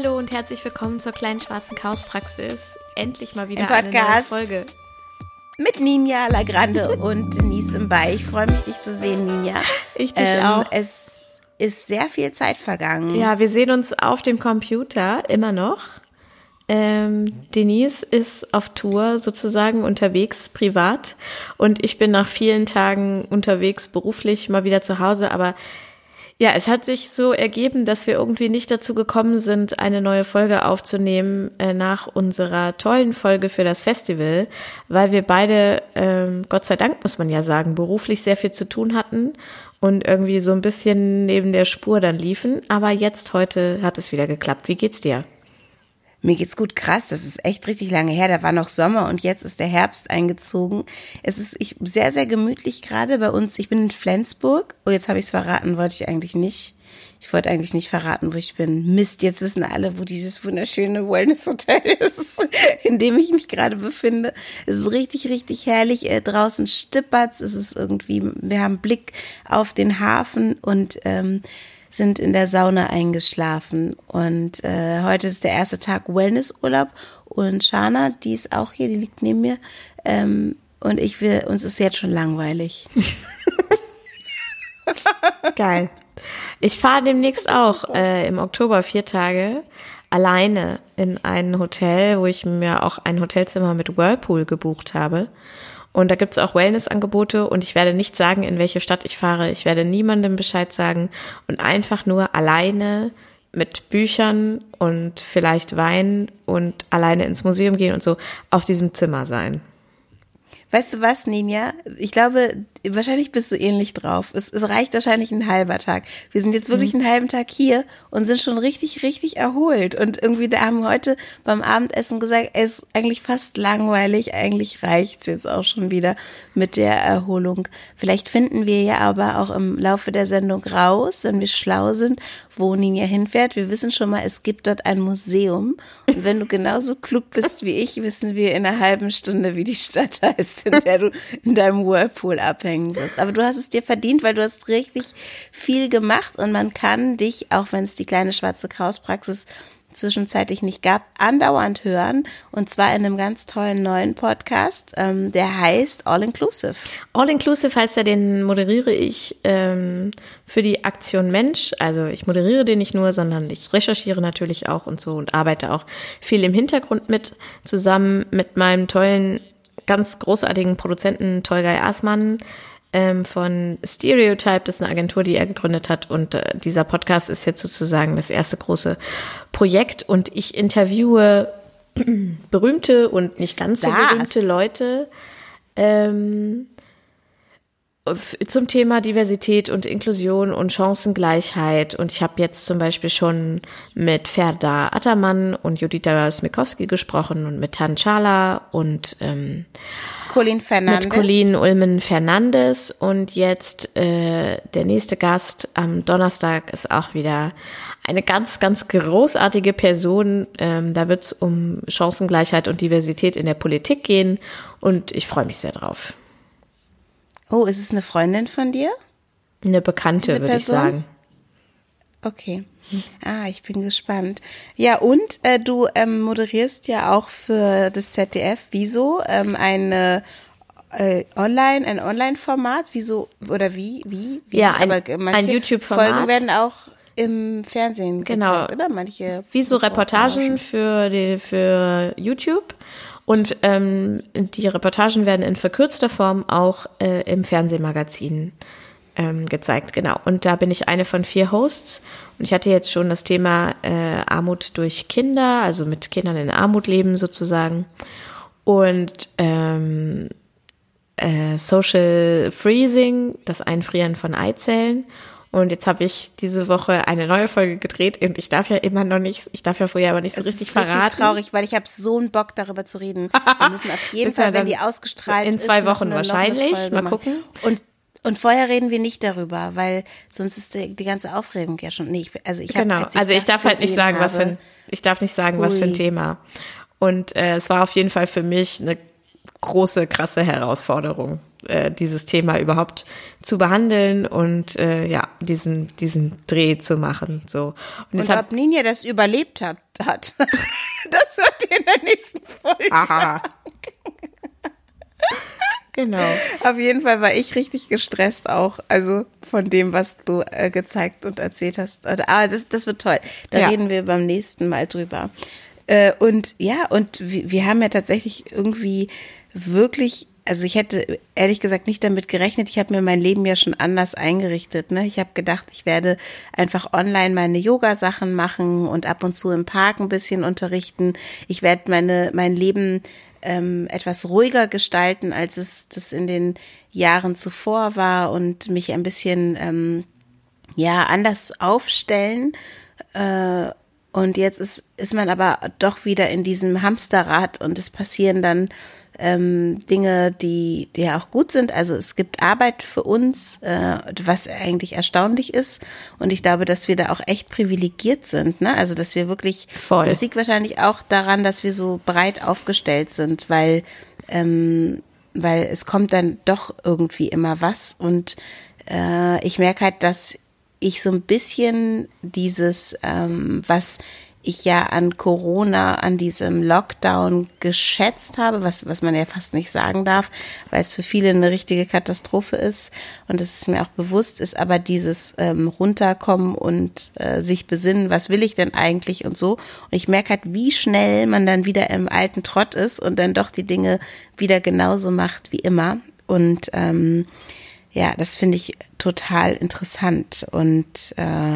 Hallo und herzlich willkommen zur kleinen schwarzen Chaospraxis. Endlich mal wieder eine neue Folge. Mit Ninja Lagrande und Denise Mbay. Ich freue mich, dich zu sehen, Ninja. Ich dich auch. Es ist sehr viel Zeit vergangen. Ja, wir sehen uns auf dem Computer immer noch. Denise ist auf Tour sozusagen unterwegs, privat. Und ich bin nach vielen Tagen unterwegs, beruflich mal wieder zu Hause. Aber ja, es hat sich so ergeben, dass wir irgendwie nicht dazu gekommen sind, eine neue Folge aufzunehmen nach unserer tollen Folge für das Festival, weil wir beide, Gott sei Dank muss man ja sagen, beruflich sehr viel zu tun hatten und irgendwie so ein bisschen neben der Spur dann liefen. Aber jetzt, heute hat es wieder geklappt. Wie geht's dir? Mir geht's gut, krass, das ist echt richtig lange her, da war noch Sommer und jetzt ist der Herbst eingezogen. Es ist sehr, sehr gemütlich gerade bei uns. Ich bin in Flensburg. Oh, jetzt habe ich es verraten, wollte ich eigentlich nicht. Ich wollte eigentlich nicht verraten, wo ich bin. Mist, jetzt wissen alle, wo dieses wunderschöne Wellness-Hotel ist, in dem ich mich gerade befinde. Es ist richtig, richtig herrlich. Draußen stippert's, es ist irgendwie, wir haben Blick auf den Hafen und sind in der Sauna eingeschlafen und heute ist der erste Tag Wellnessurlaub und Shana, die ist auch hier, die liegt neben mir und uns ist jetzt schon langweilig. Geil. Ich fahre demnächst auch im Oktober 4 Tage alleine in ein Hotel, wo ich mir auch ein Hotelzimmer mit Whirlpool gebucht habe. Und da gibt's auch Wellness-Angebote und ich werde nicht sagen, in welche Stadt ich fahre. Ich werde niemandem Bescheid sagen und einfach nur alleine mit Büchern und vielleicht Wein und alleine ins Museum gehen und so auf diesem Zimmer sein. Weißt du was, Ninja? Ich glaube, wahrscheinlich bist du ähnlich drauf. Es reicht wahrscheinlich ein halber Tag. Wir sind jetzt wirklich einen halben Tag hier und sind schon richtig, richtig erholt. Und irgendwie, da haben wir heute beim Abendessen gesagt, es ist eigentlich fast langweilig. Eigentlich reicht's jetzt auch schon wieder mit der Erholung. Vielleicht finden wir ja aber auch im Laufe der Sendung raus, wenn wir schlau sind, wo Ninja hinfährt. Wir wissen schon mal, es gibt dort ein Museum. Und wenn du genauso klug bist wie ich, wissen wir in einer halben Stunde, wie die Stadt heißt, in der du in deinem Whirlpool abhängen wirst. Aber du hast es dir verdient, weil du hast richtig viel gemacht und man kann dich, auch wenn es die kleine schwarze Chaospraxis zwischenzeitlich nicht gab, andauernd hören und zwar in einem ganz tollen neuen Podcast, der heißt All Inclusive. All Inclusive heißt ja, den moderiere ich für die Aktion Mensch. Also ich moderiere den nicht nur, sondern ich recherchiere natürlich auch und so und arbeite auch viel im Hintergrund mit, zusammen mit meinem tollen, ganz großartigen Produzenten Tolgay Asman von Stereotype, das ist eine Agentur, die er gegründet hat und dieser Podcast ist jetzt sozusagen das erste große Projekt und ich interviewe berühmte und nicht ganz so berühmte Leute zum Thema Diversität und Inklusion und Chancengleichheit und ich habe jetzt zum Beispiel schon mit Ferda Ataman und Judita Smikowski gesprochen und mit Tan Chala und mit Colleen Ullmann-Fernandes und jetzt der nächste Gast am Donnerstag ist auch wieder eine ganz, ganz großartige Person. Da wird es um Chancengleichheit und Diversität in der Politik gehen und ich freue mich sehr drauf. Oh, ist es eine Freundin von dir? Eine Bekannte, würde ich sagen. Okay. Ich bin gespannt. Ja, und du moderierst ja auch für das ZDF, wieso, ein Online-Format, wieso, oder wie? Ja, ein YouTube-Format. Folgen werden auch im Fernsehen gezeigt, oder? Manche Wieso Reportagen für YouTube. Und die Reportagen werden in verkürzter Form auch im Fernsehmagazin gezeigt, genau. Und da bin ich eine von 4 Hosts. Und ich hatte jetzt schon das Thema Armut durch Kinder, also mit Kindern in Armut leben sozusagen. Und Social Freezing, das Einfrieren von Eizellen. Und jetzt habe ich diese Woche eine neue Folge gedreht und ich darf ja vorher aber nicht so richtig verraten. Das ist richtig traurig, weil ich habe so einen Bock, darüber zu reden. Wir müssen auf jeden Fall, wenn die ausgestrahlt ist, in 2 Wochen wahrscheinlich, mal gucken. Und vorher reden wir nicht darüber, weil sonst ist die ganze Aufregung ja schon, ich darf halt nicht sagen, was für ein Thema. Und es war auf jeden Fall für mich eine große, krasse Herausforderung. dieses Thema überhaupt zu behandeln und diesen Dreh zu machen. So. Und ob Ninja das überlebt hat, das hört ihr in der nächsten Folge. Aha. Genau. Auf jeden Fall war ich richtig gestresst auch, also von dem, was du gezeigt und erzählt hast. Das wird toll. Da reden wir beim nächsten Mal drüber. Und wir haben ja tatsächlich irgendwie wirklich, also ich hätte ehrlich gesagt nicht damit gerechnet, ich habe mir mein Leben ja schon anders eingerichtet, ne? Ich habe gedacht, ich werde einfach online meine Yoga-Sachen machen und ab und zu im Park ein bisschen unterrichten. Ich werde mein Leben etwas ruhiger gestalten, als es das in den Jahren zuvor war und mich ein bisschen anders aufstellen. Und jetzt ist man aber doch wieder in diesem Hamsterrad und es passieren dann Dinge, die ja auch gut sind. Also es gibt Arbeit für uns, was eigentlich erstaunlich ist. Und ich glaube, dass wir da auch echt privilegiert sind. Ne? Also dass wir wirklich, voll. Das liegt wahrscheinlich auch daran, dass wir so breit aufgestellt sind, weil es kommt dann doch irgendwie immer was. Und ich merke halt, dass ich so ein bisschen dieses, was ich ja an Corona, an diesem Lockdown geschätzt habe, was man ja fast nicht sagen darf, weil es für viele eine richtige Katastrophe ist und das ist mir auch bewusst, ist aber dieses Runterkommen und sich besinnen, was will ich denn eigentlich und so. Und ich merke halt, wie schnell man dann wieder im alten Trott ist und dann doch die Dinge wieder genauso macht wie immer. Und das finde ich total interessant und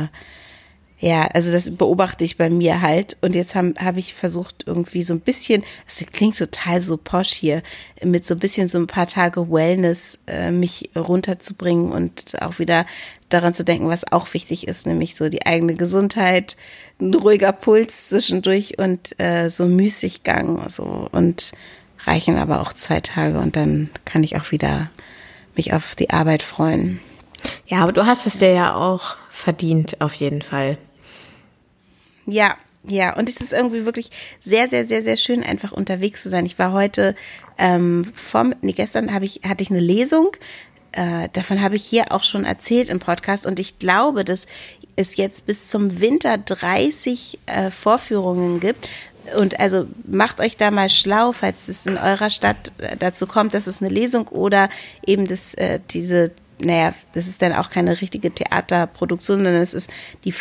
also das beobachte ich bei mir halt und jetzt hab ich versucht irgendwie so ein bisschen, das klingt total so posch hier, mit so ein bisschen so ein paar Tage Wellness mich runterzubringen und auch wieder daran zu denken, was auch wichtig ist, nämlich so die eigene Gesundheit, ein ruhiger Puls zwischendurch und so Müßiggang so und reichen aber auch 2 Tage und dann kann ich auch wieder mich auf die Arbeit freuen. Ja, aber du hast es dir ja auch verdient, auf jeden Fall. Ja, und es ist irgendwie wirklich sehr, sehr, sehr, sehr schön, einfach unterwegs zu sein. Ich war heute, gestern hatte ich eine Lesung, davon habe ich hier auch schon erzählt im Podcast und ich glaube, dass es jetzt bis zum Winter 30 Vorführungen gibt. Und also macht euch da mal schlau, falls es in eurer Stadt dazu kommt, dass es eine Lesung oder eben das ist dann auch keine richtige Theaterproduktion, sondern es ist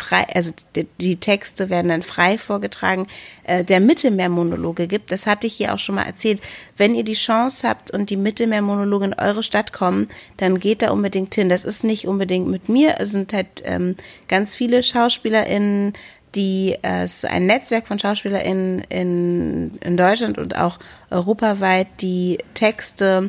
die Texte werden dann frei vorgetragen, der Mittelmeermonologe gibt. Das hatte ich hier auch schon mal erzählt. Wenn ihr die Chance habt und die Mittelmeermonologe in eure Stadt kommen, dann geht da unbedingt hin. Das ist nicht unbedingt mit mir, es sind halt ganz viele SchauspielerInnen, es ist ein Netzwerk von SchauspielerInnen in Deutschland und auch europaweit, die Texte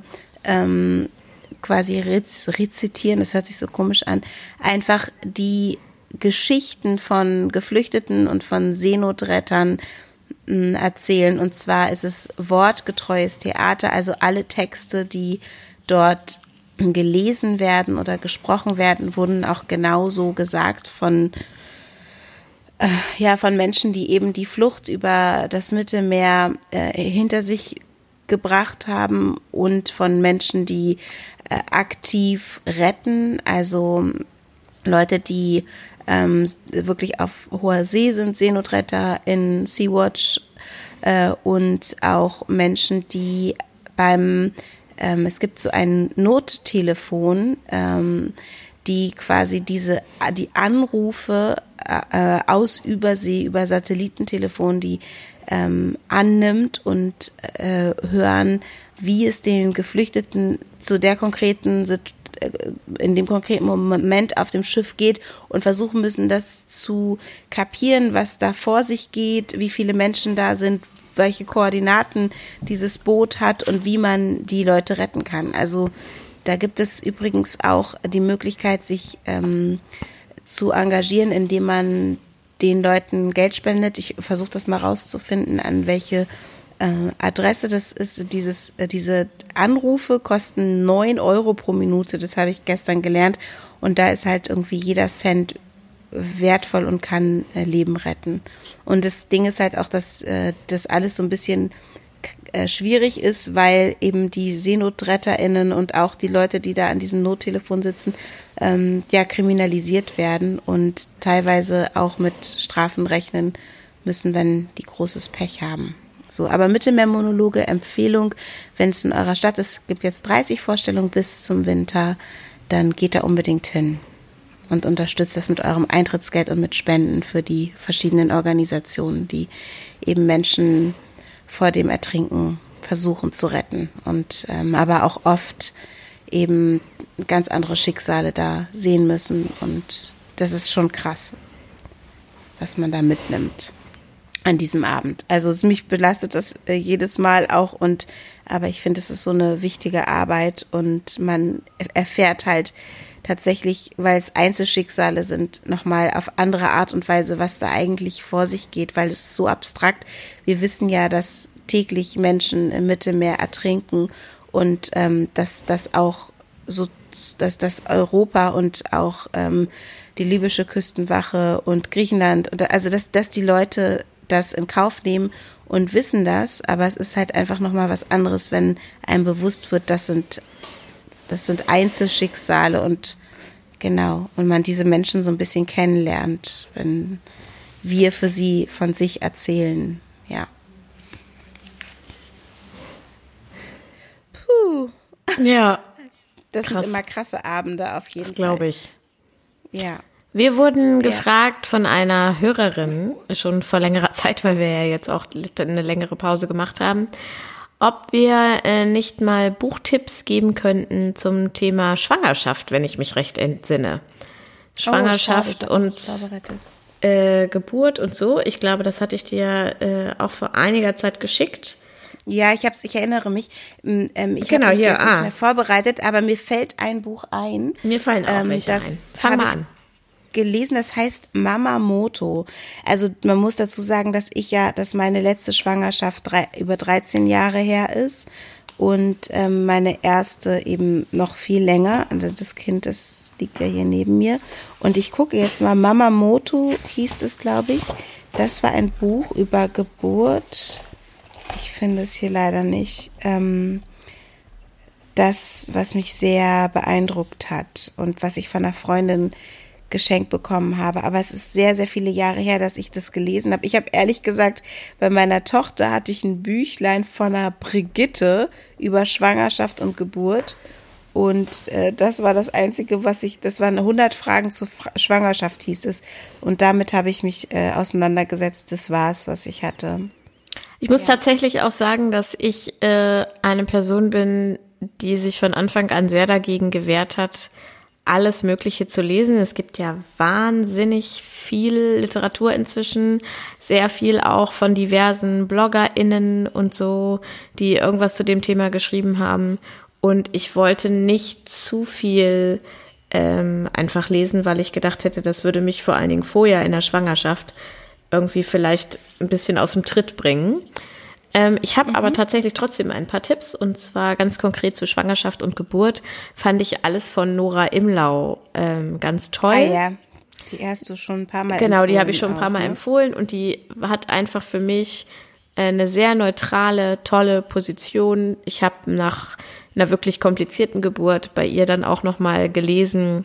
quasi rezitieren, das hört sich so komisch an, einfach die Geschichten von Geflüchteten und von Seenotrettern erzählen. Und zwar ist es wortgetreues Theater, also alle Texte, die dort gelesen werden oder gesprochen werden, wurden auch genauso gesagt von Menschen, die eben die Flucht über das Mittelmeer hinter sich gebracht haben und von Menschen, die aktiv retten, also Leute, die wirklich auf hoher See sind, Seenotretter in Sea-Watch und auch Menschen, die es gibt so ein Nottelefon, die quasi die Anrufe aus Übersee, über Satellitentelefon, die annimmt und hören, wie es den Geflüchteten zu der in dem konkreten Moment auf dem Schiff geht und versuchen müssen, das zu kapieren, was da vor sich geht, wie viele Menschen da sind, welche Koordinaten dieses Boot hat und wie man die Leute retten kann. Also da gibt es übrigens auch die Möglichkeit, sich zu engagieren, indem man den Leuten Geld spendet. Ich versuche das mal rauszufinden, an welche Adresse das ist. Diese Anrufe kosten 9 Euro pro Minute, das habe ich gestern gelernt. Und da ist halt irgendwie jeder Cent wertvoll und kann Leben retten. Und das Ding ist halt auch, dass das alles so ein bisschen schwierig ist, weil eben die SeenotretterInnen und auch die Leute, die da an diesem Nottelefon sitzen, ja kriminalisiert werden und teilweise auch mit Strafen rechnen müssen, wenn die großes Pech haben. So, aber Mittelmeermonologe, Empfehlung, wenn es in eurer Stadt ist, gibt jetzt 30 Vorstellungen bis zum Winter, dann geht da unbedingt hin und unterstützt das mit eurem Eintrittsgeld und mit Spenden für die verschiedenen Organisationen, die eben Menschen vor dem Ertrinken versuchen zu retten und aber auch oft eben ganz andere Schicksale da sehen müssen und das ist schon krass, was man da mitnimmt an diesem Abend. Also mich belastet das jedes Mal auch aber ich finde, es ist so eine wichtige Arbeit und man erfährt halt tatsächlich, weil es Einzelschicksale sind, nochmal auf andere Art und Weise, was da eigentlich vor sich geht, weil es ist so abstrakt. Wir wissen ja, dass täglich Menschen im Mittelmeer ertrinken und dass das auch so, dass das Europa und auch die libysche Küstenwache und Griechenland, also dass die Leute das in Kauf nehmen und wissen das, aber es ist halt einfach nochmal was anderes, wenn einem bewusst wird, das sind Einzelschicksale und genau, und man diese Menschen so ein bisschen kennenlernt, wenn wir für sie von sich erzählen, ja. Puh. Ja. Das krass. sind immer krasse Abende auf jeden Fall. Das glaube ich. Ja. Wir wurden gefragt von einer Hörerin, schon vor längerer Zeit, weil wir ja jetzt auch eine längere Pause gemacht haben, ob wir nicht mal Buchtipps geben könnten zum Thema Schwangerschaft, wenn ich mich recht entsinne. Schwangerschaft und Geburt und so. Ich glaube, das hatte ich dir auch vor einiger Zeit geschickt. Ja, ich erinnere mich. Ich habe mich hier, jetzt nicht mehr vorbereitet, aber mir fällt ein Buch ein. Mir fallen auch welche ein. Fang mal an. Gelesen, das heißt Mamamoto. Also man muss dazu sagen, dass meine letzte Schwangerschaft über 13 Jahre her ist und meine erste eben noch viel länger. Also das Kind, das liegt ja hier neben mir. Und ich gucke jetzt mal, Mamamoto hieß es, glaube ich. Das war ein Buch über Geburt. Ich finde es hier leider nicht. Das, was mich sehr beeindruckt hat und was ich von einer Freundin geschenkt bekommen habe. Aber es ist sehr, sehr viele Jahre her, dass ich das gelesen habe. Ich habe ehrlich gesagt, bei meiner Tochter hatte ich ein Büchlein von einer Brigitte über Schwangerschaft und Geburt. Und das war das Einzige, das waren 100 Fragen zur Schwangerschaft, hieß es. Und damit habe ich mich auseinandergesetzt. Das war es, was ich hatte. Ich muss tatsächlich auch sagen, dass ich eine Person bin, die sich von Anfang an sehr dagegen gewehrt hat, alles Mögliche zu lesen. Es gibt ja wahnsinnig viel Literatur inzwischen, sehr viel auch von diversen BloggerInnen und so, die irgendwas zu dem Thema geschrieben haben. Und ich wollte nicht zu viel einfach lesen, weil ich gedacht hätte, das würde mich vor allen Dingen vorher in der Schwangerschaft irgendwie vielleicht ein bisschen aus dem Tritt bringen. Ich habe aber tatsächlich trotzdem ein paar Tipps, und zwar ganz konkret zu Schwangerschaft und Geburt fand ich alles von Nora Imlau ganz toll. Ah ja, die hast du schon ein paar Mal empfohlen. Genau, die habe ich schon ein paar Mal empfohlen und die hat einfach für mich eine sehr neutrale, tolle Position. Ich habe nach einer wirklich komplizierten Geburt bei ihr dann auch nochmal gelesen,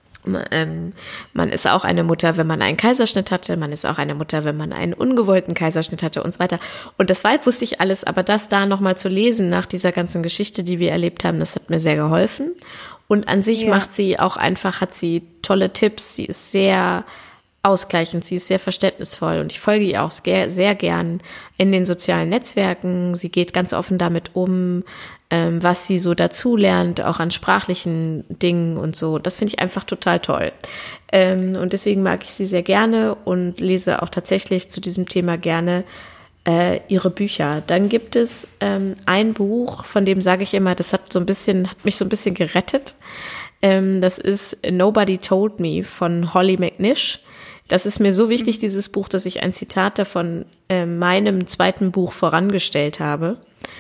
man ist auch eine Mutter, wenn man einen Kaiserschnitt hatte, man ist auch eine Mutter, wenn man einen ungewollten Kaiserschnitt hatte und so weiter. Und das wusste ich alles, aber das da nochmal zu lesen nach dieser ganzen Geschichte, die wir erlebt haben, das hat mir sehr geholfen. Und an sich hat sie tolle Tipps, sie ist sehr ausgleichend, sie ist sehr verständnisvoll und ich folge ihr auch sehr gern in den sozialen Netzwerken. Sie geht ganz offen damit um, was sie so dazu lernt, auch an sprachlichen Dingen und so. Das finde ich einfach total toll. Und deswegen mag ich sie sehr gerne und lese auch tatsächlich zu diesem Thema gerne ihre Bücher. Dann gibt es ein Buch, von dem sage ich immer, das hat mich so ein bisschen gerettet. Das ist Nobody Told Me von Holly McNish. Das ist mir so wichtig, dieses Buch, dass ich ein Zitat davon meinem zweiten Buch vorangestellt habe.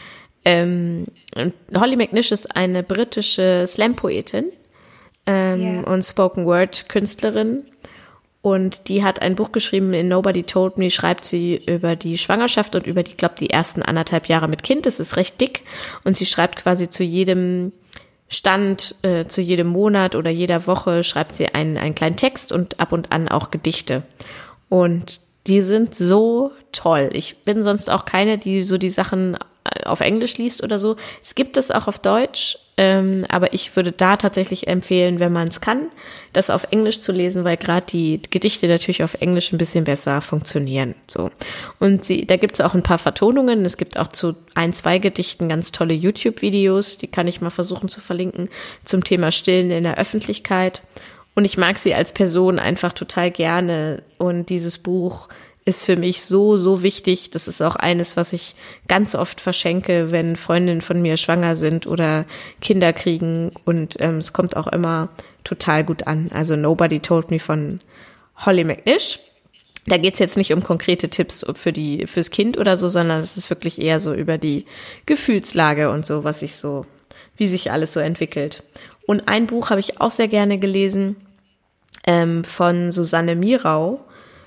Holly McNish ist eine britische Slam-Poetin und Spoken-Word-Künstlerin. Und die hat ein Buch geschrieben, in Nobody Told Me schreibt sie über die Schwangerschaft und über die, glaube die ersten 1,5 Jahre mit Kind. Das ist recht dick. Und sie schreibt quasi zu jedem Stand, zu jedem Monat oder jeder Woche schreibt sie einen kleinen Text und ab und an auch Gedichte. Und die sind so toll. Ich bin sonst auch keine, die so die Sachen auf Englisch liest oder so. Es gibt es auch auf Deutsch, aber ich würde da tatsächlich empfehlen, wenn man es kann, das auf Englisch zu lesen, weil gerade die Gedichte natürlich auf Englisch ein bisschen besser funktionieren. So. Und da gibt es auch ein paar Vertonungen. Es gibt auch zu 1-2 Gedichten ganz tolle YouTube-Videos, die kann ich mal versuchen zu verlinken, zum Thema Stillen in der Öffentlichkeit. Und ich mag sie als Person einfach total gerne. Und dieses Buch ist für mich so, so wichtig. Das ist auch eines, was ich ganz oft verschenke, wenn Freundinnen von mir schwanger sind oder Kinder kriegen. Und es kommt auch immer total gut an. Also Nobody Told Me von Holly McNish. Da geht's jetzt nicht um konkrete Tipps fürs Kind oder so, sondern es ist wirklich eher so über die Gefühlslage und so, wie sich alles so entwickelt. Und ein Buch habe ich auch sehr gerne gelesen, von Susanne Mirau,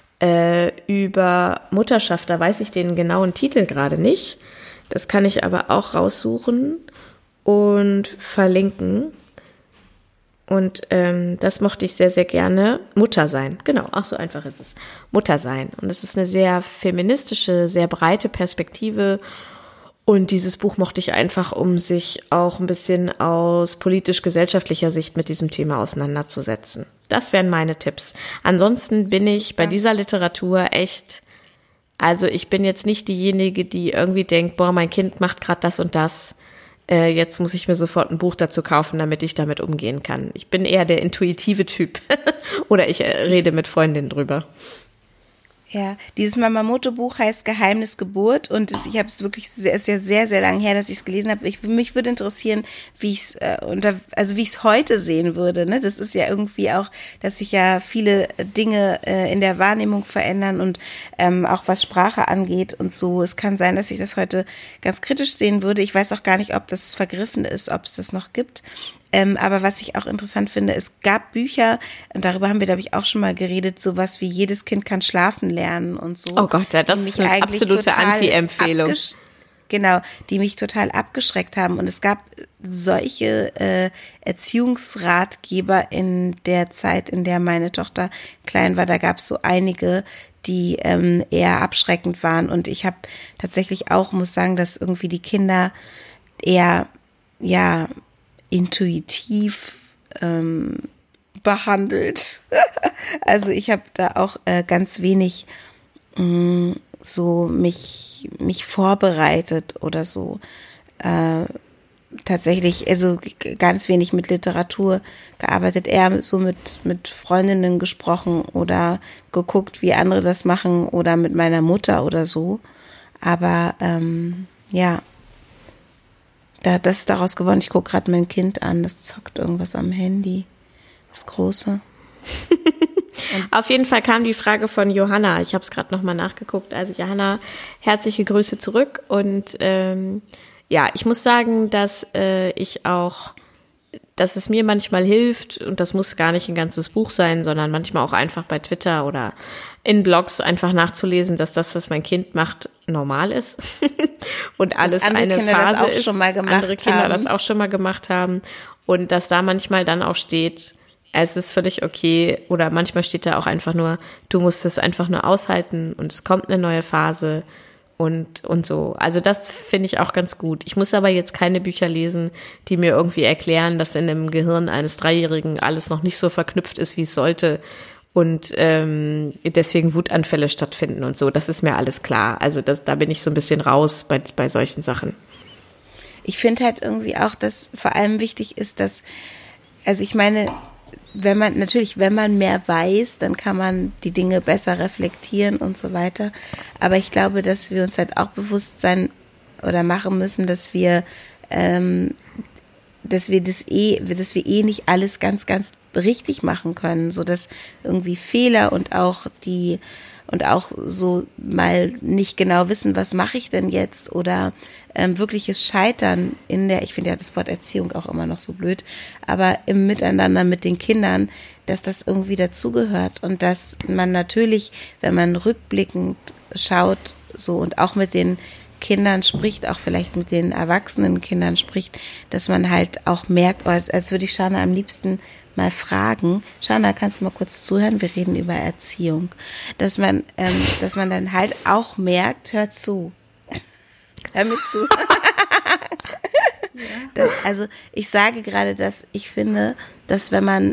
über Mutterschaft. Da weiß ich den genauen Titel gerade nicht. Das kann ich aber auch raussuchen und verlinken. Und das mochte ich sehr, sehr gerne. Mutter sein, genau, ach so einfach ist es. Mutter sein. Und es ist eine sehr feministische, sehr breite Perspektive. Und dieses Buch mochte ich einfach, um sich auch ein bisschen aus politisch-gesellschaftlicher Sicht mit diesem Thema auseinanderzusetzen. Das wären meine Tipps. Ansonsten bin ich bei dieser Literatur echt, also ich bin jetzt nicht diejenige, die irgendwie denkt, boah, mein Kind macht gerade das und das. Jetzt muss ich mir sofort ein Buch dazu kaufen, damit ich damit umgehen kann. Ich bin eher der intuitive Typ. Oder ich rede mit Freundinnen drüber. Ja, dieses Mamamoto-Buch heißt Geheimnis Geburt und ich habe es wirklich, es ist ja sehr, sehr lange her, dass ich es gelesen habe. Mich würde interessieren, wie ich es heute sehen würde. Ne? Das ist ja irgendwie auch, dass sich ja viele Dinge in der Wahrnehmung verändern und auch was Sprache angeht und so. Es kann sein, dass ich das heute ganz kritisch sehen würde. Ich weiß auch gar nicht, ob das vergriffen ist, ob es das noch gibt. Aber was ich auch interessant finde, es gab Bücher, und darüber haben wir, glaube ich, auch schon mal geredet, sowas wie Jedes Kind kann schlafen lernen und so. Oh Gott, ja, das ist eine absolute Anti-Empfehlung. Genau, die mich total abgeschreckt haben. Und es gab solche Erziehungsratgeber in der Zeit, in der meine Tochter klein war. Da gab es so einige, die eher abschreckend waren. Und ich habe tatsächlich auch, muss sagen, dass irgendwie die Kinder eher, ja, intuitiv behandelt. Also ich habe da auch ganz wenig so mich vorbereitet oder so. Tatsächlich, also ganz wenig mit Literatur gearbeitet, eher so mit Freundinnen gesprochen oder geguckt, wie andere das machen oder mit meiner Mutter oder so. Aber ja, das ist daraus geworden. Ich gucke gerade mein Kind an, das zockt irgendwas am Handy. Das Große. Auf jeden Fall kam die Frage von Johanna. Ich habe es gerade nochmal nachgeguckt. Also Johanna, herzliche Grüße zurück. Und ja, ich muss sagen, dass es mir manchmal hilft, und das muss gar nicht ein ganzes Buch sein, sondern manchmal auch einfach bei Twitter oder in Blogs einfach nachzulesen, dass das, was mein Kind macht, normal ist und alles eine Kinder Phase das auch ist, schon mal gemacht andere Kinder haben. das auch schon mal gemacht haben und dass da manchmal dann auch steht, es ist völlig okay, oder manchmal steht da auch einfach nur, du musst es einfach nur aushalten und es kommt eine neue Phase und so. Also das finde ich auch ganz gut. Ich muss aber jetzt keine Bücher lesen, die mir irgendwie erklären, dass in dem Gehirn eines Dreijährigen alles noch nicht so verknüpft ist, wie es sollte und deswegen Wutanfälle stattfinden und so. Das ist mir alles klar. Also da bin ich so ein bisschen raus bei solchen Sachen. Ich finde halt irgendwie auch, dass vor allem wichtig ist, dass, also ich meine, wenn man mehr weiß, dann kann man die Dinge besser reflektieren und so weiter. Aber ich glaube, dass wir uns halt auch bewusst sein oder machen müssen, dass wir dass wir nicht alles ganz, ganz richtig machen können, so dass irgendwie Fehler und auch so mal nicht genau wissen, was mache ich denn jetzt, oder wirkliches Scheitern ich finde ja das Wort Erziehung auch immer noch so blöd, aber im Miteinander mit den Kindern, dass das irgendwie dazugehört und dass man natürlich, wenn man rückblickend schaut, so und auch mit den Kindern spricht, auch vielleicht mit den erwachsenen Kindern spricht, dass man halt auch merkt, als würde ich Shana am liebsten mal fragen, Shana, kannst du mal kurz zuhören, wir reden über Erziehung, dass man dann halt auch merkt, hör zu, hör mir zu. Also ich sage gerade, dass ich finde, dass wenn man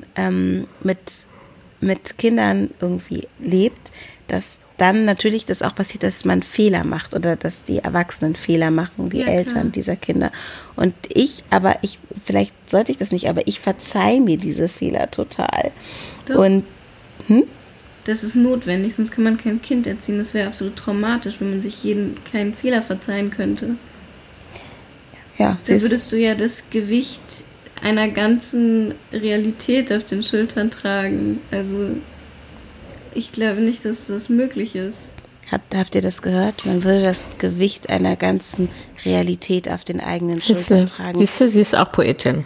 mit Kindern irgendwie lebt, dass dann natürlich das auch passiert, dass man Fehler macht oder dass die Erwachsenen Fehler machen, die Eltern dieser Kinder. Und vielleicht sollte ich das nicht, aber ich verzeihe mir diese Fehler total. Doch. Und das ist notwendig, sonst kann man kein Kind erziehen. Das wäre absolut traumatisch, wenn man sich keinen Fehler verzeihen könnte. Ja, dann würdest du ja das Gewicht einer ganzen Realität auf den Schultern tragen. Also ich glaube nicht, dass das möglich ist. Habt ihr das gehört? Man würde das Gewicht einer ganzen Realität auf den eigenen Schultern tragen. Siehst du, sie ist auch Poetin.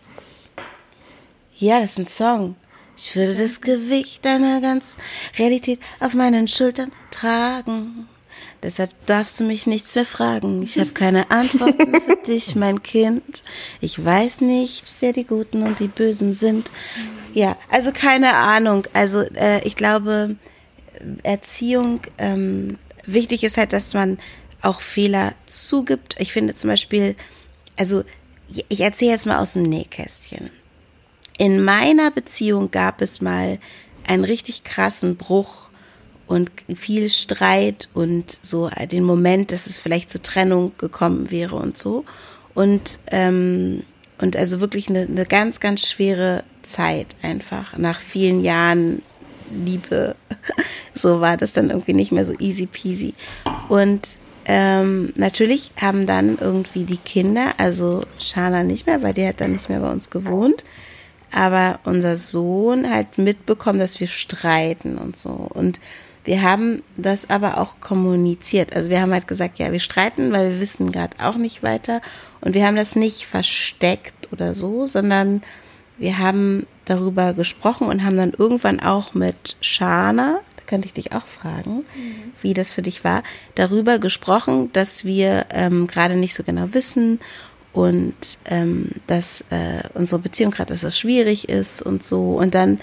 Ja, das ist ein Song. Ich würde das Gewicht einer ganzen Realität auf meinen Schultern tragen. Deshalb darfst du mich nichts mehr fragen. Ich habe keine Antworten für dich, mein Kind. Ich weiß nicht, wer die Guten und die Bösen sind. Ja, also keine Ahnung. Also ich glaube, Erziehung, wichtig ist halt, dass man auch Fehler zugibt. Ich finde zum Beispiel, also ich erzähle jetzt mal aus dem Nähkästchen. In meiner Beziehung gab es mal einen richtig krassen Bruch und viel Streit und so den Moment, dass es vielleicht zur Trennung gekommen wäre und so. Und also wirklich eine ganz, ganz schwere Zeit einfach. Nach vielen Jahren Liebe, so war das dann irgendwie nicht mehr so easy peasy. Und natürlich haben dann irgendwie die Kinder, also Shana nicht mehr, weil die hat dann nicht mehr bei uns gewohnt, aber unser Sohn halt mitbekommen, dass wir streiten und so. Und wir haben das aber auch kommuniziert. Also wir haben halt gesagt, ja, wir streiten, weil wir wissen gerade auch nicht weiter. Und wir haben das nicht versteckt oder so, sondern wir haben darüber gesprochen und haben dann irgendwann auch mit Shana, da könnte ich dich auch fragen, wie das für dich war, darüber gesprochen, dass wir gerade nicht so genau wissen und dass unsere Beziehung gerade, dass das schwierig ist und so. Und dann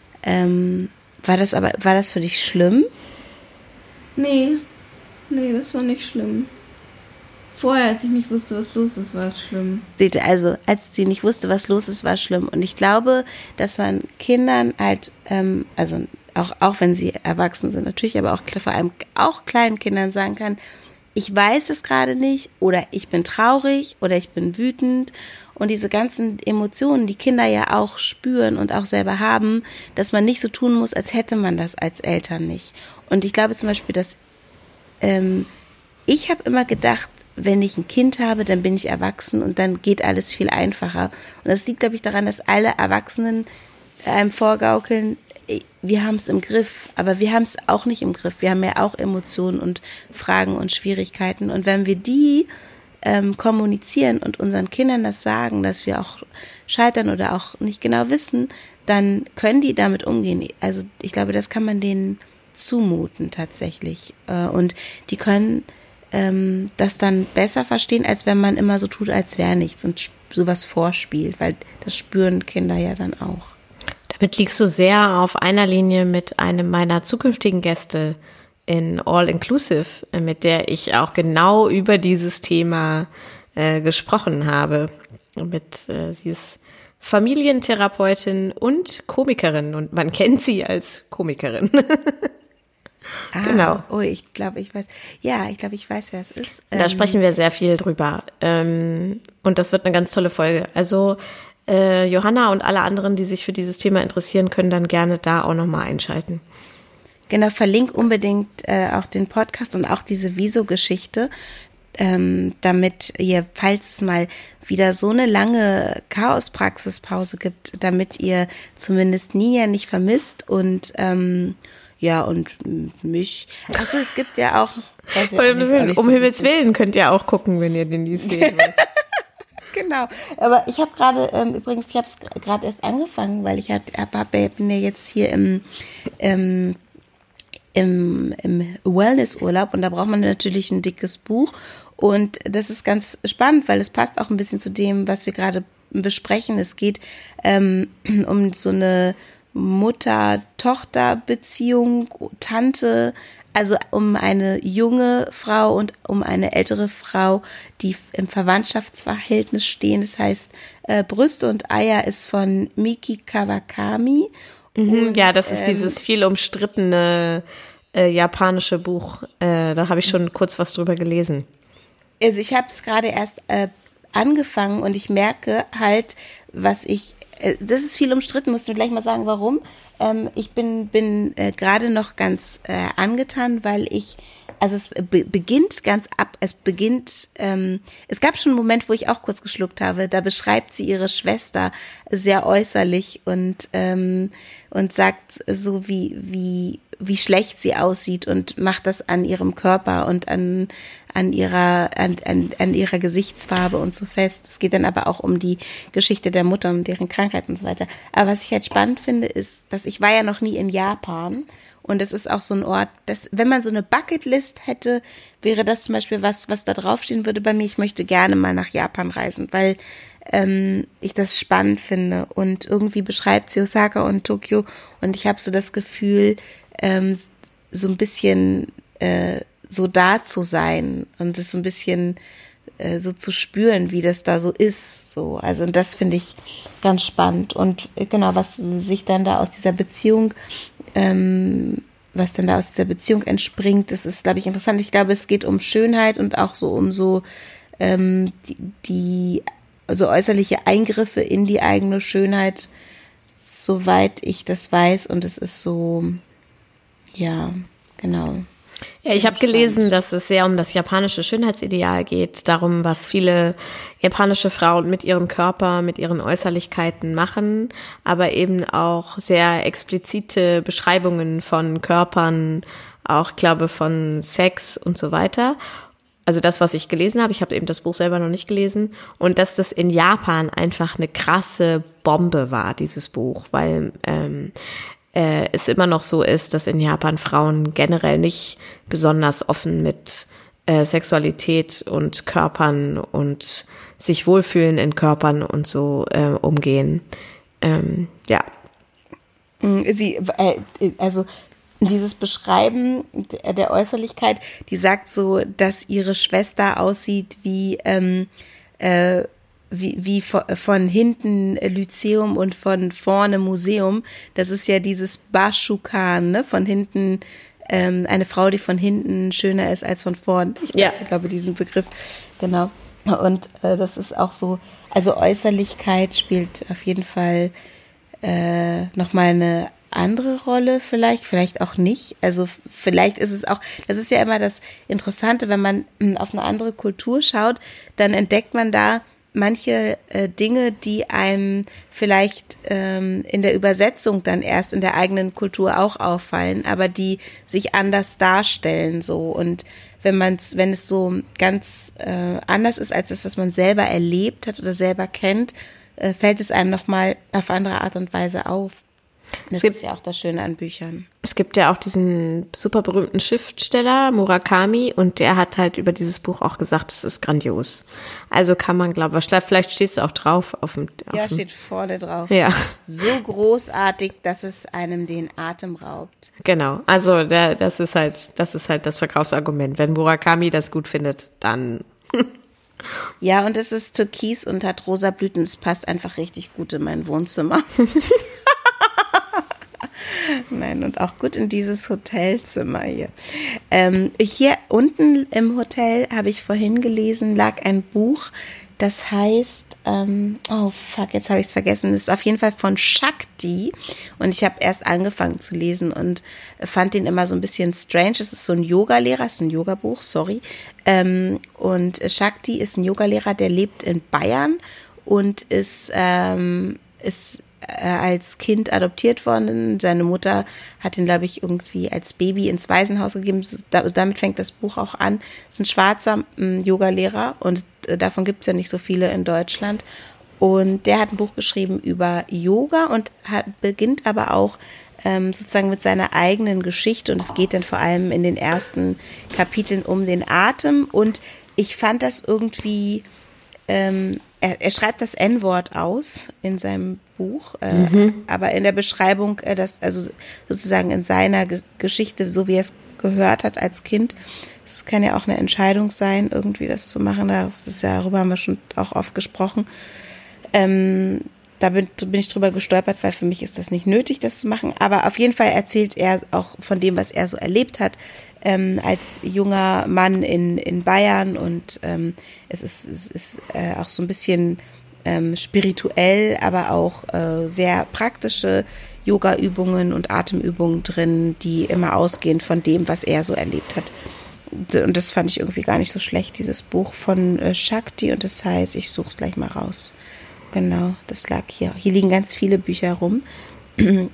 war das für dich schlimm? Nee, das war nicht schlimm. Vorher, als ich nicht wusste, was los ist, war es schlimm. Also, als sie nicht wusste, was los ist, war es schlimm. Und ich glaube, dass man Kindern halt, also auch wenn sie erwachsen sind, natürlich, aber auch vor allem auch kleinen Kindern sagen kann, ich weiß es gerade nicht oder ich bin traurig oder ich bin wütend. Und diese ganzen Emotionen, die Kinder ja auch spüren und auch selber haben, dass man nicht so tun muss, als hätte man das als Eltern nicht. Und ich glaube zum Beispiel, dass ich habe immer gedacht, wenn ich ein Kind habe, dann bin ich erwachsen und dann geht alles viel einfacher. Und das liegt, glaube ich, daran, dass alle Erwachsenen einem vorgaukeln, wir haben es im Griff, aber wir haben es auch nicht im Griff. Wir haben ja auch Emotionen und Fragen und Schwierigkeiten. Und wenn wir die kommunizieren und unseren Kindern das sagen, dass wir auch scheitern oder auch nicht genau wissen, dann können die damit umgehen. Also ich glaube, das kann man denen zumuten tatsächlich. Und die können das dann besser verstehen, als wenn man immer so tut, als wäre nichts und sowas vorspielt, weil das spüren Kinder ja dann auch. Damit liegst du sehr auf einer Linie mit einem meiner zukünftigen Gäste in All Inclusive, mit der ich auch genau über dieses Thema gesprochen habe. Sie ist Familientherapeutin und Komikerin und man kennt sie als Komikerin. Genau. Oh, ich glaube, ich weiß. Ja, ich glaube, ich weiß, wer es ist. Da sprechen wir sehr viel drüber. Und das wird eine ganz tolle Folge. Also Johanna und alle anderen, die sich für dieses Thema interessieren, können dann gerne da auch nochmal einschalten. Genau, verlink unbedingt auch den Podcast und auch diese Wieso-Geschichte. damit ihr, falls es mal wieder so eine lange Chaospraxispause gibt, damit ihr zumindest Ninja nicht vermisst und ja, und mich. Achso, es gibt ja auch um Himmels Willen könnt ihr auch gucken, wenn ihr den nie sehen wollt. Genau. Aber ich habe gerade, übrigens, ich habe es gerade erst angefangen, weil ich bin ja jetzt hier im Wellnessurlaub und da braucht man natürlich ein dickes Buch. Und das ist ganz spannend, weil es passt auch ein bisschen zu dem, was wir gerade besprechen. Es geht um so eine Mutter-Tochter-Beziehung, Tante, also um eine junge Frau und um eine ältere Frau, die im Verwandtschaftsverhältnis stehen. Das heißt, Brüste und Eier ist von Miki Kawakami. Und, ja, das ist dieses viel umstrittene japanische Buch. Da habe ich schon kurz was drüber gelesen. Also ich habe es gerade erst angefangen und ich merke halt, das ist viel umstritten, musst du gleich mal sagen, warum. Ich bin gerade noch ganz angetan, weil es gab schon einen Moment, wo ich auch kurz geschluckt habe, da beschreibt sie ihre Schwester sehr äußerlich und sagt so, wie schlecht sie aussieht und macht das an ihrem Körper und an ihrer Gesichtsfarbe und so fest. Es geht dann aber auch um die Geschichte der Mutter und deren Krankheit und so weiter. Aber was ich halt spannend finde, ist, dass ich war ja noch nie in Japan und es ist auch so ein Ort, dass, wenn man so eine Bucketlist hätte, wäre das zum Beispiel was da draufstehen würde bei mir. Ich möchte gerne mal nach Japan reisen, weil ich das spannend finde und irgendwie beschreibt sie Osaka und Tokio und ich habe so das Gefühl, so ein bisschen so da zu sein und das so ein bisschen so zu spüren, wie das da so ist. So, also und das finde ich ganz spannend. Und genau, was dann da aus dieser Beziehung entspringt, das ist, glaube ich, interessant. Ich glaube, es geht um Schönheit und auch so um so die so äußerliche Eingriffe in die eigene Schönheit, soweit ich das weiß. Und es ist so, ja, genau. Ja, ich habe gelesen, dass es sehr um das japanische Schönheitsideal geht, darum, was viele japanische Frauen mit ihrem Körper, mit ihren Äußerlichkeiten machen, aber eben auch sehr explizite Beschreibungen von Körpern, auch, glaube von Sex und so weiter. Also das, was ich gelesen habe, ich habe eben das Buch selber noch nicht gelesen, und dass das in Japan einfach eine krasse Bombe war, dieses Buch, weil es immer noch so ist, dass in Japan Frauen generell nicht besonders offen mit Sexualität und Körpern und sich wohlfühlen in Körpern und so umgehen. Ja. Also dieses Beschreiben der Äußerlichkeit, die sagt so, dass ihre Schwester aussieht wie von hinten Lyzeum und von vorne Museum. Das ist ja dieses Bashukan, ne? Von hinten, eine Frau, die von hinten schöner ist als von vorn. Ich glaube, diesen Begriff, genau. Und das ist auch so, also Äußerlichkeit spielt auf jeden Fall nochmal eine andere Rolle, vielleicht auch nicht. Also vielleicht ist es auch, das ist ja immer das Interessante, wenn man auf eine andere Kultur schaut, dann entdeckt man da manche Dinge, die einem vielleicht in der Übersetzung dann erst in der eigenen Kultur auch auffallen, aber die sich anders darstellen so. Und wenn es so ganz anders ist als das, was man selber erlebt hat oder selber kennt, fällt es einem nochmal auf andere Art und Weise auf. Das ist ja auch das Schöne an Büchern. Es gibt ja auch diesen super berühmten Schriftsteller Murakami, und der hat halt über dieses Buch auch gesagt, es ist grandios. Also kann man, glaube ich, vielleicht steht es auch drauf. Steht vorne drauf. Ja. So großartig, dass es einem den Atem raubt. Genau, also das ist halt das Verkaufsargument. Wenn Murakami das gut findet, dann... Ja, und es ist türkis und hat rosa Blüten. Es passt einfach richtig gut in mein Wohnzimmer. Nein, und auch gut in dieses Hotelzimmer hier. Hier unten im Hotel, habe ich vorhin gelesen, lag ein Buch, Das heißt, jetzt habe ich es vergessen. Das ist auf jeden Fall von Shakti. Und ich habe erst angefangen zu lesen und fand den immer so ein bisschen strange. Es ist so ein Yogalehrer, es ist ein Yogabuch, sorry. Und Shakti ist ein Yogalehrer, der lebt in Bayern und ist als Kind adoptiert worden. Seine Mutter hat ihn, glaube ich, irgendwie als Baby ins Waisenhaus gegeben. Damit fängt das Buch auch an. Es ist ein schwarzer Yogalehrer und davon gibt es ja nicht so viele in Deutschland. Und der hat ein Buch geschrieben über Yoga und beginnt aber auch sozusagen mit seiner eigenen Geschichte. Und es geht dann vor allem in den ersten Kapiteln um den Atem. Und ich fand das irgendwie, er schreibt das N-Wort aus in seinem Buch, aber in der Beschreibung, also sozusagen in seiner Geschichte, so wie er es gehört hat als Kind, es kann ja auch eine Entscheidung sein, irgendwie das zu machen, darüber haben wir schon auch oft gesprochen. Da bin ich drüber gestolpert, weil für mich ist das nicht nötig, das zu machen, aber auf jeden Fall erzählt er auch von dem, was er so erlebt hat, als junger Mann in Bayern und es ist auch so ein bisschen spirituell, aber auch sehr praktische Yoga-Übungen und Atemübungen drin, die immer ausgehen von dem, was er so erlebt hat. Und das fand ich irgendwie gar nicht so schlecht, dieses Buch von Shakti, und das heißt, ich suche es gleich mal raus. Genau, das lag hier. Hier liegen ganz viele Bücher rum. Hier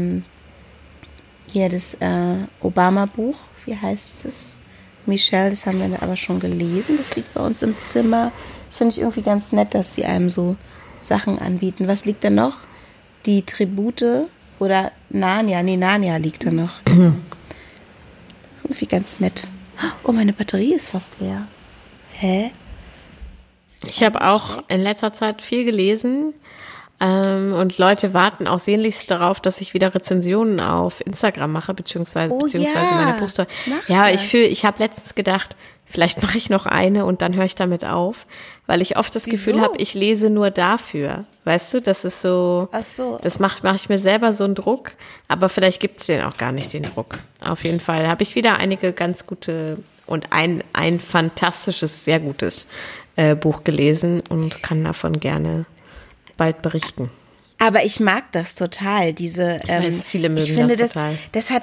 das Obama-Buch, wie heißt es? Michelle, das haben wir aber schon gelesen. Das liegt bei uns im Zimmer. Das finde ich irgendwie ganz nett, dass die einem so Sachen anbieten. Was liegt da noch? Die Tribute oder Narnia? Nee, Narnia liegt da noch. Irgendwie ganz nett. Oh, meine Batterie ist fast leer. Hä? Ich habe auch in letzter Zeit viel gelesen. Und Leute warten auch sehnlichst darauf, dass ich wieder Rezensionen auf Instagram mache, beziehungsweise meine Poster. Ja, ich habe letztens gedacht, vielleicht mache ich noch eine und dann höre ich damit auf, weil ich oft das Gefühl habe, ich lese nur dafür. Weißt du, das ist so, das mache ich mir selber so einen Druck, aber vielleicht gibt's den auch gar nicht, den Druck. Auf jeden Fall habe ich wieder einige ganz gute und ein fantastisches, sehr gutes Buch gelesen und kann davon gerne bald berichten. Aber ich mag das total, diese, viele mögen das total.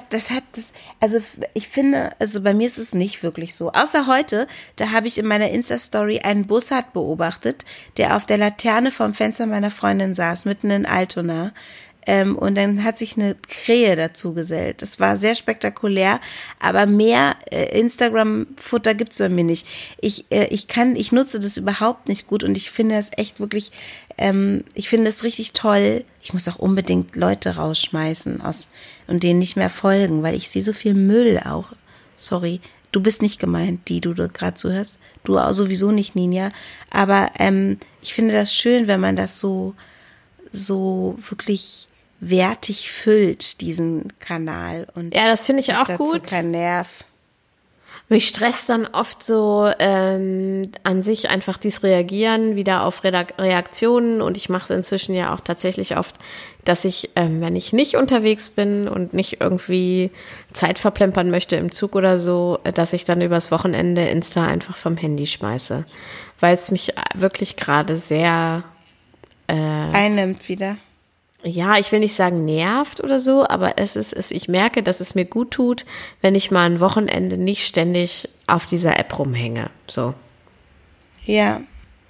Ich finde, bei mir ist es nicht wirklich so. Außer heute, da habe ich in meiner Insta-Story einen Bussard beobachtet, der auf der Laterne vom Fenster meiner Freundin saß, mitten in Altona. Und dann hat sich eine Krähe dazu gesellt. Das war sehr spektakulär, aber mehr Instagram-Futter gibt's bei mir nicht. Ich nutze das überhaupt nicht gut und ich finde das echt wirklich, ich finde das richtig toll. Ich muss auch unbedingt Leute rausschmeißen und denen nicht mehr folgen, weil ich sehe so viel Müll auch. Sorry, du bist nicht gemeint, die du gerade zuhörst. Du auch sowieso nicht, Ninja. Aber ich finde das schön, wenn man das so wirklich wertig füllt, diesen Kanal. Und ja, das finde ich auch gut. Kein Nerv. Mich stresst dann oft so an sich einfach dieses Reagieren wieder auf Reaktionen, und ich mache inzwischen ja auch tatsächlich oft, dass ich, wenn ich nicht unterwegs bin und nicht irgendwie Zeit verplempern möchte im Zug oder so, dass ich dann übers Wochenende Insta einfach vom Handy schmeiße, weil es mich wirklich gerade sehr einnimmt wieder. Ja, ich will nicht sagen nervt oder so, aber ich merke, dass es mir gut tut, wenn ich mal ein Wochenende nicht ständig auf dieser App rumhänge, so. Ja,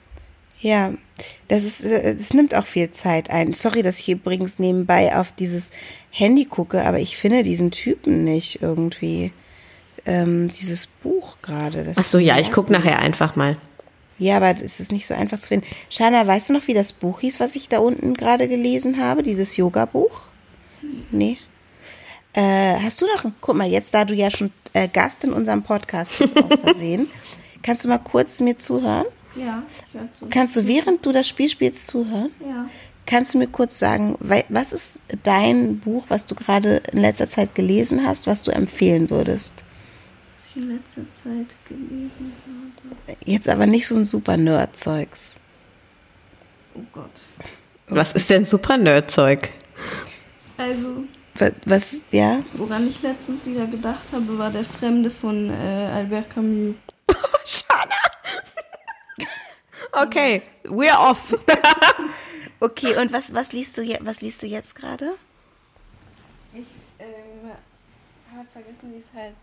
es nimmt auch viel Zeit ein. Sorry, dass ich übrigens nebenbei auf dieses Handy gucke, aber ich finde diesen Typen nicht irgendwie, dieses Buch gerade. Ach so, ja, ich gucke nachher einfach mal. Ja, aber es ist nicht so einfach zu finden. Shana, weißt du noch, wie das Buch hieß, was ich da unten gerade gelesen habe? Dieses Yoga-Buch? Nee. Hast du noch, guck mal, jetzt da du ja schon Gast in unserem Podcast bist, aus Versehen, kannst du mal kurz mir zuhören? Ja, ich höre zu. Kannst du, während du das Spiel spielst, zuhören? Ja. Kannst du mir kurz sagen, was ist dein Buch, was du gerade in letzter Zeit gelesen hast, was du empfehlen würdest? Was ich in letzter Zeit gelesen habe. Jetzt aber nicht so ein super Nerd-Zeugs. Oh Gott. Was ist denn super Nerd-Zeug? Also, was, ja? woran ich letztens wieder gedacht habe, war Der Fremde von Albert Camus. Shana! Okay, we're off. Okay, und was liest du jetzt gerade? Ich habe vergessen, wie es heißt.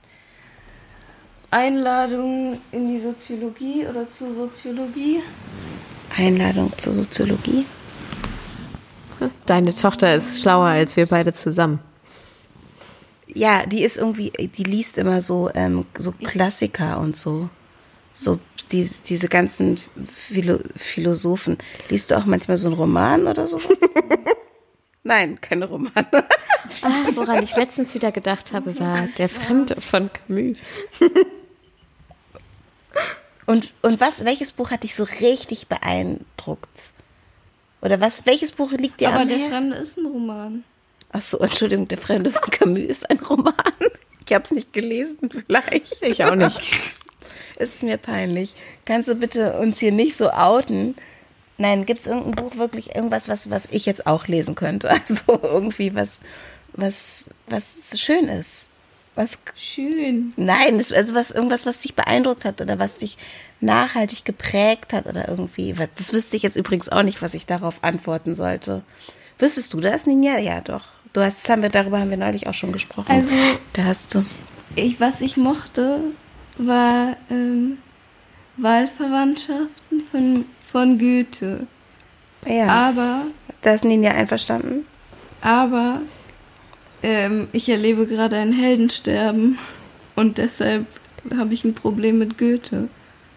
Einladung in die Soziologie oder zur Soziologie. Einladung zur Soziologie. Deine Tochter ist schlauer als wir beide zusammen. Ja, die liest immer so Klassiker und so. So diese ganzen Philosophen. Liest du auch manchmal so einen Roman oder sowas? Nein, keine Romane. Woran ich letztens wieder gedacht habe, war Der Fremde von Camus. Und welches Buch hat dich so richtig beeindruckt? Oder welches Buch liegt dir Aber am Der Herzen? Fremde ist ein Roman. Ach so, Entschuldigung, Der Fremde von Camus ist ein Roman. Ich habe es nicht gelesen, vielleicht. Ich auch nicht. Es ist mir peinlich. Kannst du bitte uns hier nicht so outen? Nein, gibt es irgendein Buch, wirklich irgendwas, was ich jetzt auch lesen könnte? Also irgendwie was schön ist. Was Schön. Nein, irgendwas, was dich beeindruckt hat oder was dich nachhaltig geprägt hat oder irgendwie. Das wüsste ich jetzt übrigens auch nicht, was ich darauf antworten sollte. Wüsstest du das, Ninja? Ja, doch. Darüber haben wir neulich auch schon gesprochen. Also, da hast du. Was ich mochte, war Wahlverwandtschaften von Goethe. Ja. Aber Da ist Ninja einverstanden. Ich erlebe gerade ein Heldensterben und deshalb habe ich ein Problem mit Goethe.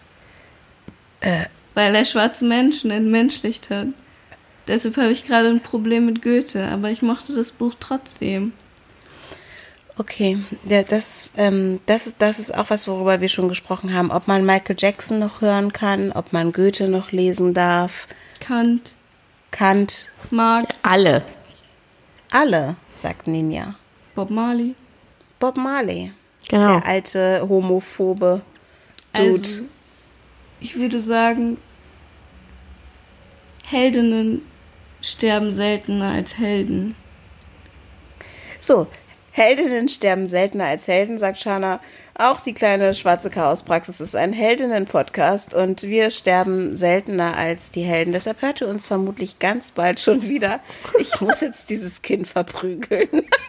Weil er schwarze Menschen entmenschlicht hat. Deshalb habe ich gerade ein Problem mit Goethe, aber ich mochte das Buch trotzdem. Okay, ja, das ist auch was, worüber wir schon gesprochen haben. Ob man Michael Jackson noch hören kann, ob man Goethe noch lesen darf. Kant. Marx. Alle, sagt Ninja. Bob Marley. Bob Marley. genau. Der alte homophobe Dude. Also, ich würde sagen, Heldinnen sterben seltener als Helden. So, Heldinnen sterben seltener als Helden, sagt Shana. Auch die kleine schwarze Chaospraxis ist ein Heldinnen-Podcast und wir sterben seltener als die Helden. Deshalb hört ihr uns vermutlich ganz bald schon wieder. Ich muss jetzt dieses Kind verprügeln.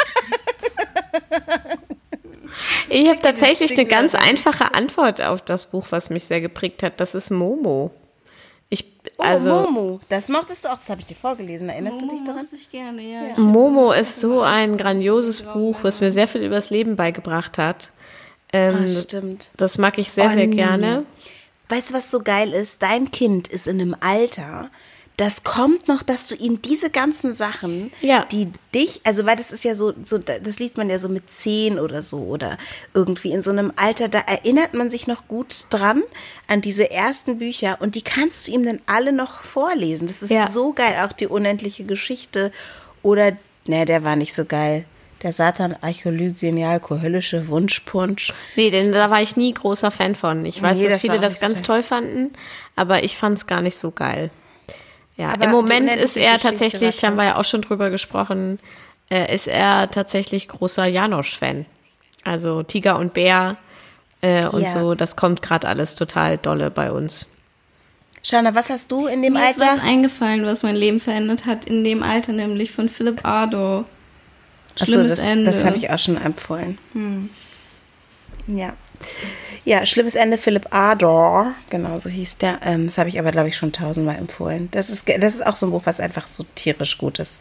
Ich habe tatsächlich eine ganz einfache Antwort auf das Buch, was mich sehr geprägt hat. Das ist Momo. Momo, das mochtest du auch, das habe ich dir vorgelesen. Erinnerst du dich daran? Mochte ich gerne, ja. Momo ist so ein grandioses Buch, was mir sehr viel übers Leben beigebracht hat. Stimmt. Das mag ich sehr, sehr gerne. Weißt du, was so geil ist? Dein Kind ist in einem Alter, das kommt noch, dass du ihm diese ganzen Sachen, Ja. die dich, also weil das ist ja so, das liest man ja so mit 10 oder so oder irgendwie in so einem Alter, da erinnert man sich noch gut dran an diese ersten Bücher und die kannst du ihm dann alle noch vorlesen. Das ist Ja. so geil, auch die unendliche Geschichte oder, der war nicht so geil. Der Satan, Archäologie-Genial, höllische Wunschpunsch. Nee, denn da war ich nie großer Fan von. Ich weiß, Nee, dass das viele war auch das nicht so ganz toll fanden, aber ich fand es gar nicht so geil. Ja, Aber im Moment die ist er Geschichte tatsächlich, war haben wir ja auch schon drüber gesprochen, ist er tatsächlich großer Janosch-Fan. Also Tiger und Bär und Ja. so, das kommt gerade alles total dolle bei uns. Shana, was hast du in dem Mir ist was Alter? eingefallen, was mein Leben verändert hat in dem Alter, nämlich von Philipp Ador. Schlimmes Ende. Das habe ich auch schon empfohlen. Ja. Ja, Schlimmes Ende, Philipp Ador, genau so hieß der. Das habe ich aber, glaube ich, schon 1000-mal empfohlen. Das ist auch so ein Buch, was einfach so tierisch gut ist.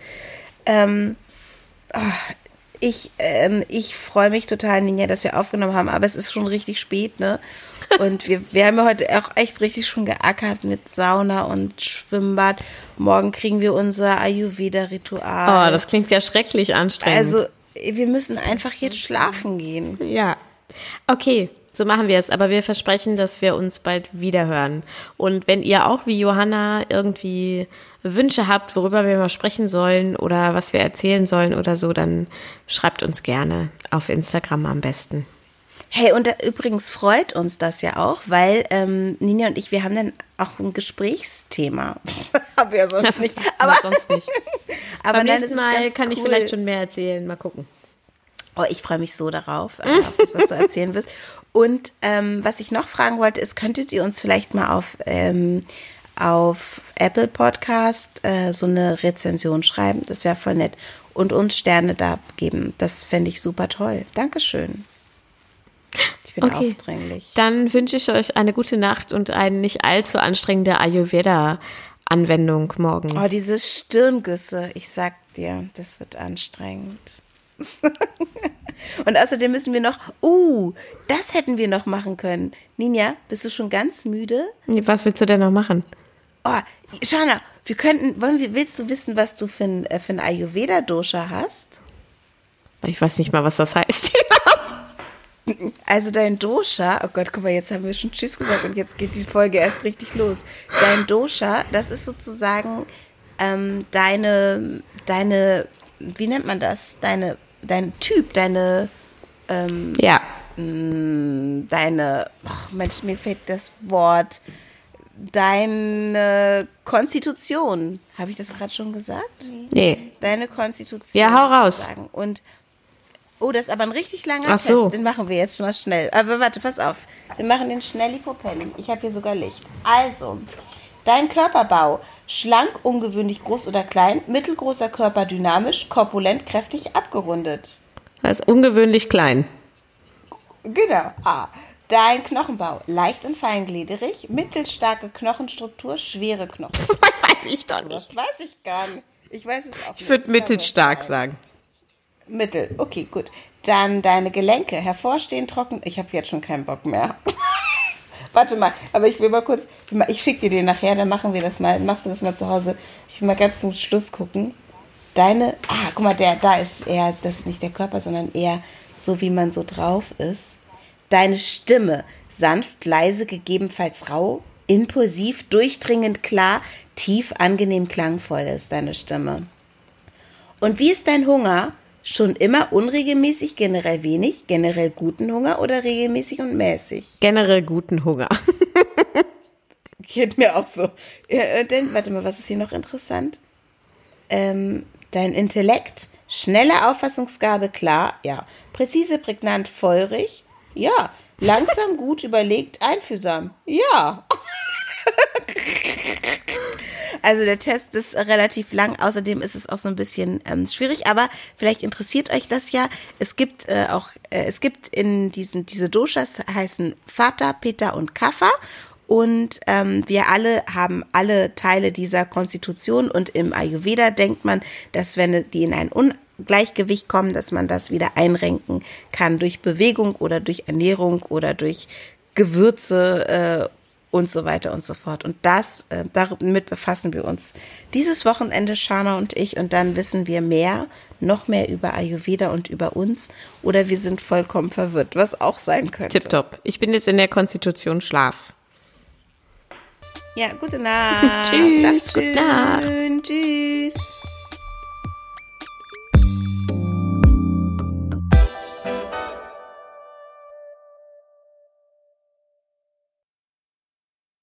Ich freue mich total, Ninja, dass wir aufgenommen haben, aber es ist schon richtig spät, ne? Und wir haben ja heute auch echt richtig schon geackert mit Sauna und Schwimmbad. Morgen kriegen wir unser Ayurveda-Ritual. Oh, das klingt ja schrecklich anstrengend. Also, wir müssen einfach jetzt schlafen gehen. Ja. Okay, so machen wir es. Aber wir versprechen, dass wir uns bald wiederhören. Und wenn ihr auch wie Johanna irgendwie Wünsche habt, worüber wir mal sprechen sollen oder was wir erzählen sollen oder so, dann schreibt uns gerne auf Instagram am besten. Hey, und übrigens freut uns das ja auch, weil Ninja und ich, wir haben dann auch ein Gesprächsthema. Haben wir ja sonst nicht. Aber sonst nicht. Aber Beim nein, nächsten das ist Mal ganz kann ich cool. vielleicht schon mehr erzählen. Mal gucken. Oh, ich freue mich so darauf, auf das, was du erzählen wirst. Und was ich noch fragen wollte, ist, könntet ihr uns vielleicht mal auf auf Apple Podcast so eine Rezension schreiben. Das wäre voll nett. Und uns Sterne da geben. Das fände ich super toll. Dankeschön. Ich bin aufdringlich. Dann wünsche ich euch eine gute Nacht und eine nicht allzu anstrengende Ayurveda-Anwendung morgen. Oh, diese Stirngüsse. Ich sag dir, das wird anstrengend. Und außerdem müssen wir noch, das hätten wir noch machen können. Ninja, bist du schon ganz müde? Was willst du denn noch machen? Oh, Shana, willst du wissen, was du für ein Ayurveda-Dosha hast? Ich weiß nicht mal, was das heißt. Also dein Dosha, oh Gott, guck mal, jetzt haben wir schon Tschüss gesagt und jetzt geht die Folge erst richtig los. Dein Dosha, das ist sozusagen deine, wie nennt man das? Dein Typ, deine, Mensch, mir fehlt das Wort, deine Konstitution. Habe ich das gerade schon gesagt? Nee. Deine Konstitution. Ja, hau raus. Sozusagen. Und das ist aber ein richtig langer Ach so. Test, den machen wir jetzt schon mal schnell. Aber warte, pass auf. Wir machen den Schnellipopelli. Ich habe hier sogar Licht. Also, dein Körperbau. Schlank, ungewöhnlich groß oder klein, mittelgroßer Körper dynamisch, korpulent, kräftig, abgerundet. Das ist ungewöhnlich klein. Genau. A. Dein Knochenbau. Leicht und feingliedrig, mittelstarke Knochenstruktur, schwere Knochen. Weiß ich doch nicht. Das weiß ich gar nicht. Ich weiß es auch nicht. Ich würde mittelstark sagen. Mittel, okay, gut. Dann deine Gelenke, hervorstehend, trocken. Ich habe jetzt schon keinen Bock mehr. Warte mal, aber ich will mal kurz, ich schicke dir den nachher, dann machen wir das mal, machst du das mal zu Hause. Ich will mal ganz zum Schluss gucken. Guck mal, da ist eher, das ist nicht der Körper, sondern eher so, wie man so drauf ist. Deine Stimme, sanft, leise, gegebenenfalls rau, impulsiv, durchdringend, klar, tief, angenehm, klangvoll ist deine Stimme. Und wie ist dein Hunger? Schon immer unregelmäßig, generell wenig, generell guten Hunger oder regelmäßig und mäßig? Generell guten Hunger. Geht mir auch so. Denn, warte mal, was ist hier noch interessant? Dein Intellekt, schnelle Auffassungsgabe, klar, ja. Präzise, prägnant, feurig, ja. Langsam, gut überlegt, einfühlsam, ja. Also der Test ist relativ lang, außerdem ist es auch so ein bisschen schwierig, aber vielleicht interessiert euch das ja. Es gibt in diese Doshas heißen Vata, Pitta und Kapha und wir alle haben alle Teile dieser Konstitution und im Ayurveda denkt man, dass wenn die in ein Ungleichgewicht kommen, dass man das wieder einrenken kann durch Bewegung oder durch Ernährung oder durch Gewürze und so weiter und so fort. Und damit befassen wir uns dieses Wochenende, Shana und ich, und dann wissen wir noch mehr über Ayurveda und über uns, oder wir sind vollkommen verwirrt, was auch sein könnte. Tipptopp. Ich bin jetzt in der Konstitution Schlaf. Ja, gute Nacht. Tschüss, gute Nacht. Tschüss.